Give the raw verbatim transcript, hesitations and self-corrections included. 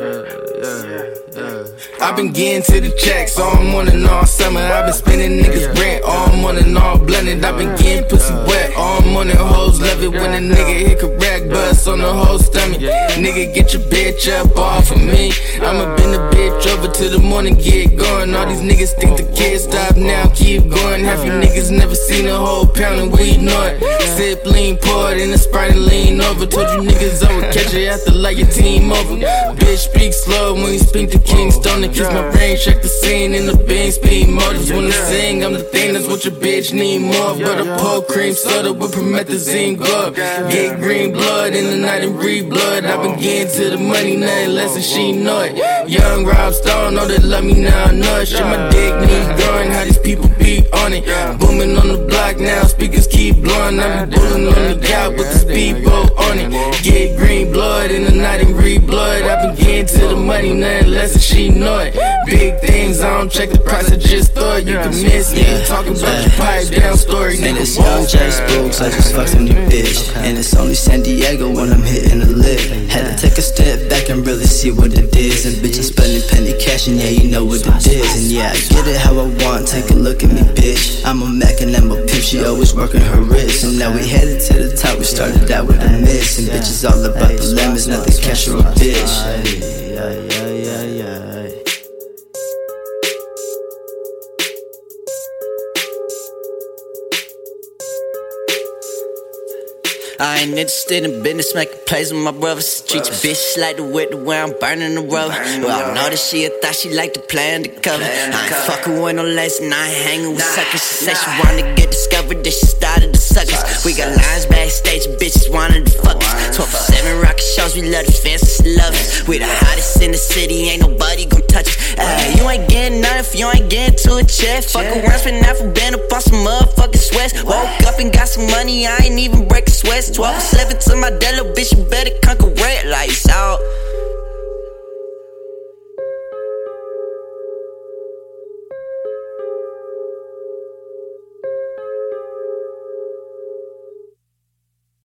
I've been getting to the checks all morning, all summer. I've been spending niggas rent all morning, all blended. I've been getting pussy wet all morning. Hoes love it when a nigga hit correct bust on the whole stomach. Nigga, get your bitch up off of me. I'ma bend the bitch over till the morning get going. All these niggas think the kids stop now, keep going. Half you niggas never seen a whole pound and we know it. Sip, lean, pour it in the Sprite and lean over. Told you niggas I would catch it after like your team over. Bitch, speak slow when you speak to Kingston. Kiss my brain, check the scene in the bean, speed motors. When I sing, I'm the thing, that's what your bitch need more. But a pole cream soda with promethazine glove. Get green blood in the night and read blood. I've been getting to the money, nothing less than she know it. Young Rob Stone, know that love me now, I know it. Shit, my dick need growing, how these people be on it. Booming on the block now, speakers keep blowing. I be pulling on the yacht with the speedboat on it. Get green blood in the night and read blood. I've been getting to the money, nothing less than she know it. Big things, I don't check the price, I just thought you could miss me. Talking about your pipe down story, and it's young J Spooks, I just fucked a new bitch. And it's only San Diego when I'm hitting the lick. Had to take a step back and really see what it is. And bitch, I'm spending penny cash, and yeah, you know what it is. And yeah, I get it how I want, take a look at me, bitch. I'm a Mac and I'm a pimp, she always working her wrist. And now we headed to the top, we started out with a miss. And bitch, it's all about the lemons, not the cash or a bitch. Yeah, yeah, yeah, yeah. I ain't interested in business, making plays with my brothers. Treat your bitch like the whip, the way I'm burning the rubber. Well, I know that she a thought she like to play undercover. I ain't fucking with no lace and I ain't hanging with suckers. She said she wanted to get discovered, then she started to suck us. We got lines backstage, bitches wanted to fuck us. twelve four seven rocket shows, we love the fans, we love us. We the hottest in the city, ain't nobody gon' touch us. Uh, you ain't getting nothing if you ain't getting to a check. Fuck around, spend half a band up on some motherfucking sweats. Woke up and got some money, I ain't even breaking sweats. twelve seven to my Delo, bitch, you better conquer red lights out.